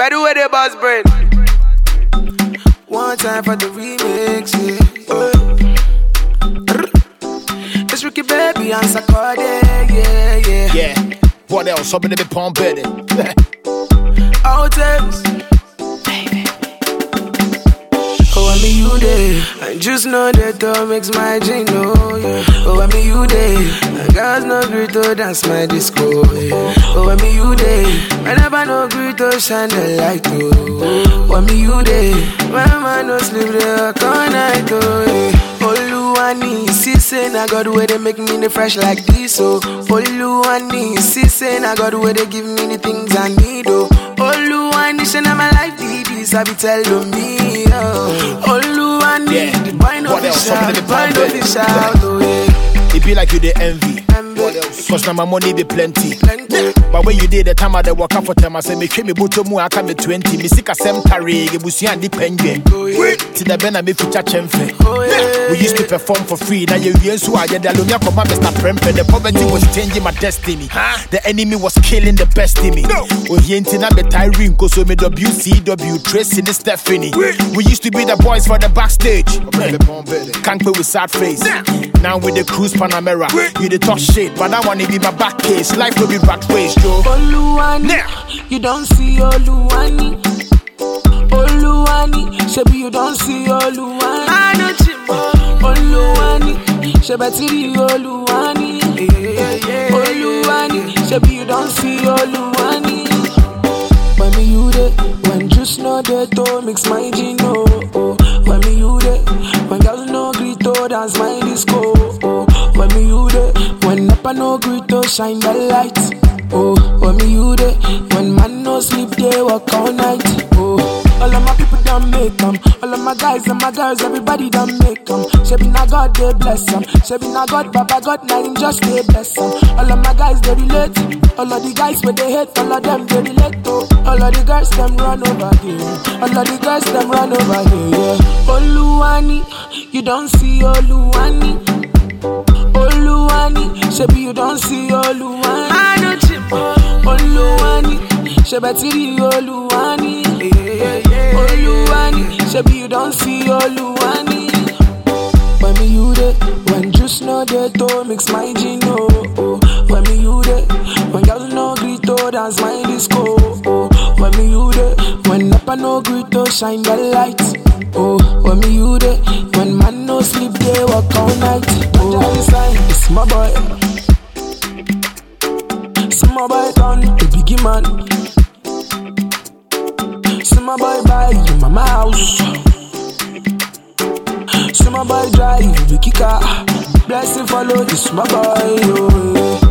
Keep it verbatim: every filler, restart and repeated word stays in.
By the way, the boss brain. One time for the remix, yeah. It's Ricky Baby and Sakode, yeah, yeah. Yeah. What else? Somebody be pumping it. Outtakes. Oh, I mean you day. I just know that though makes my dream, oh yeah. Oh, I mean you day. I got no great to dance my disco, yeah. Oh, I mean you day. I never no great to shine the light, oh. Oh, I mean you day. My man no sleep there all night, oh yeah. Oluwani, see say na God where they make me the fresh like this, oh. Oluwani, see say na God where they give me the things I need, oh. Oluwani, say na my life did this, I be telling me, oh. Oluwani, Yeah. the boy no What else? fish out, Somebody the be boy no pumping. fish out, oh yeah. It be like you the envy. What else? Cause now my money be plenty. Plenty. But when you did the time I the work out for time, I say me treat me buto mu aka me twenty. Me sika sem tari, gebusi and the penguin. Oh yeah. To the ben I me feature chemfe. Oh yeah. We used to perform for free. Now you use who I did. The Lunia come Mister Prempe. The poverty was changing my destiny. The enemy was killing the best in me. Oh, he ain't in a Tyrene. Cause we made W C W, Tracy and Stephanie. We used to be the boys for the backstage. Can't play with sad face. Now with the cruise Panamera. You the talk shit, but that one it be my back case. Life will be rat race, Joe. Oluwani, Now. you don't see Oluwani. Oluwani, shebi you don't see Oluwani. I know Chimo. Oluwani, shebatiri Oluwani. Oluwani, shebi you don't see Oluwani. When me you there, when just know the to mix my gino. Oh, when me you there, when girls no greet to dance my disco. Oh, when me you there, when Napa no greet to shine the light. Oh, when me you there, when man no sleep they work all night. Oh, all of my people done make them, all of my guys and my girls everybody done make them. Shebi na God they bless them, shebi na God Baba God na him just they bless them. All of my guys they relate, all of the guys where they hate, all of them they relate to. All of the girls them run over here, all of the girls them run over here. Yeah. Oluwani, you don't see Oluwani. Oluwani, shebi you don't see Oluwani. I know Chimo. Oluwani, shebatiri Oluwani. Oluwani, shebi you don't see Oluwani. When me you there, when juice no there to mix my gino. Oh, when me you there, when girls no greet to dance my disco. Oh, when me you there, when Napa no greet to shine the light. Oh, when me you there, when man no sleep they work all night. Oh, it's my boy, it's my boy done the biggie man. It's my boy buy you mama house. It's my boy drive the kicker. Blessing follow this my boy. Oh,